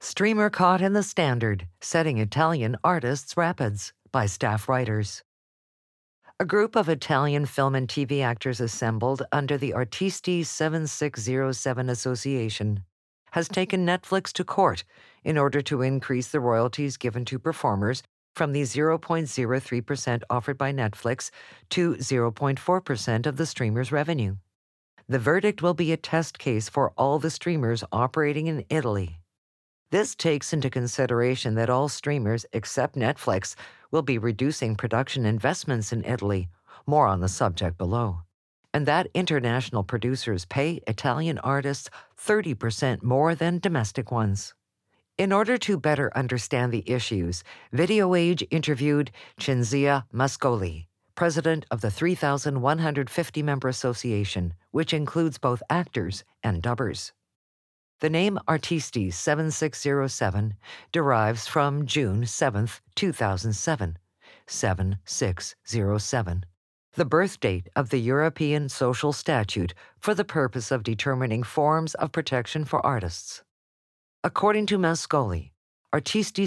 Streamer Caught in the Standard, Setting Italian Artists Rapids by staff writers. A group of Italian film and TV actors assembled under the Artisti 7607 Association has taken Netflix to court in order to increase the royalties given to performers from the 0.03% offered by Netflix to 0.4% of the streamer's revenue. The verdict will be a test case for all the streamers operating in Italy. This takes into consideration that all streamers except Netflix will be reducing production investments in Italy, more on the subject below, and that international producers pay Italian artists 30% more than domestic ones. In order to better understand the issues, Video Age interviewed Cinzia Mascoli, president of the 3,150-member association, which includes both actors and dubbers. The name Artisti 7607 derives from June 7, 2007, 7607, the birth date of the European Social Statute for the purpose of determining forms of protection for artists. According to Mascoli, Artisti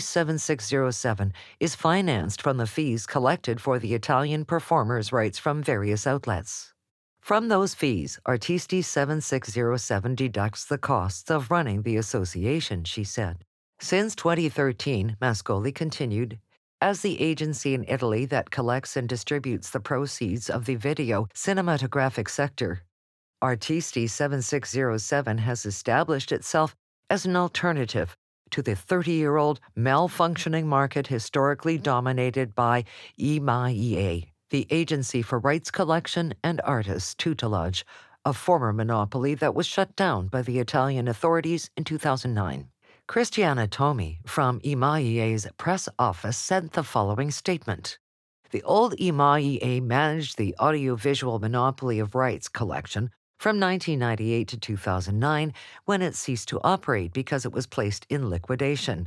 7607 is financed from the fees collected for the Italian performers' rights from various outlets. From those fees, Artisti 7607 deducts the costs of running the association, she said. Since 2013, Mascoli continued, as the agency in Italy that collects and distributes the proceeds of the video cinematographic sector, Artisti 7607 has established itself as an alternative to the 30-year-old malfunctioning market historically dominated by IMAIA, the Agency for Rights Collection and Artists Tutelage, a former monopoly that was shut down by the Italian authorities in 2009. Cristiana Tomi from IMAIA's press office sent the following statement. The old IMAIA managed the audiovisual monopoly of rights collection from 1998 to 2009 when it ceased to operate because it was placed in liquidation.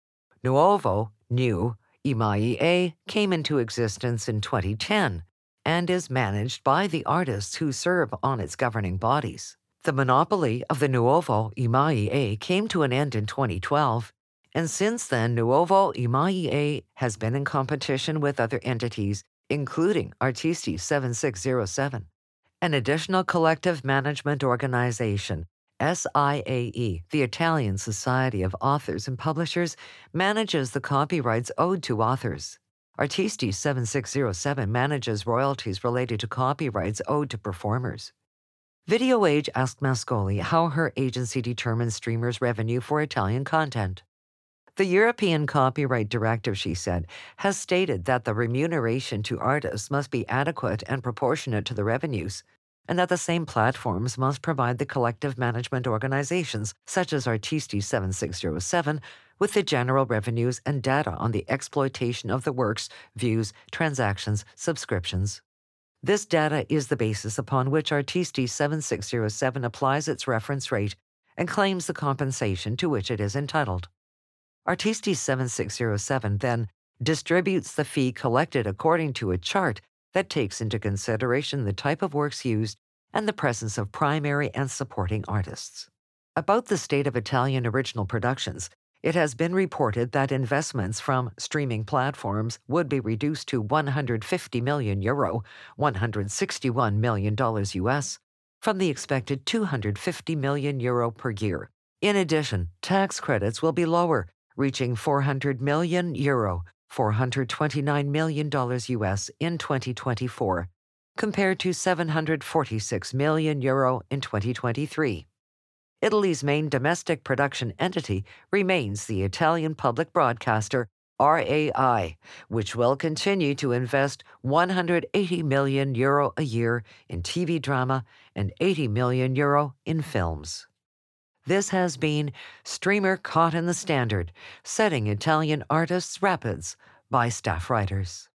Nuovo, new, IMAIA came into existence in 2010 and is managed by the artists who serve on its governing bodies. The monopoly of the Nuovo IMAIA came to an end in 2012, and since then Nuovo IMAIA has been in competition with other entities, including Artisti 7607, an additional collective management organization. SIAE, the Italian Society of Authors and Publishers, manages the copyrights owed to authors. Artisti 7607 manages royalties related to copyrights owed to performers. Video Age asked Mascoli how her agency determines streamers' revenue for Italian content. The European Copyright Directive, she said, has stated that the remuneration to artists must be adequate and proportionate to the revenues, and that the same platforms must provide the collective management organizations, such as Artisti 7607, with the general revenues and data on the exploitation of the works, views, transactions, subscriptions. This data is the basis upon which Artisti 7607 applies its reference rate and claims the compensation to which it is entitled. Artisti 7607 then distributes the fee collected according to a chart that takes into consideration the type of works used and the presence of primary and supporting artists. About the state of Italian original productions, it has been reported that investments from streaming platforms would be reduced to €150 million, $161 million US, from the expected €250 million per year. In addition, tax credits will be lower, reaching €400 million, $429 million US in 2024, compared to €746 million in 2023. Italy's main domestic production entity remains the Italian public broadcaster RAI, which will continue to invest €180 million a year in TV drama and €80 million in films. This has been Streamer Caught in the Standard, Setting Italian Artists Rapids by staff writers.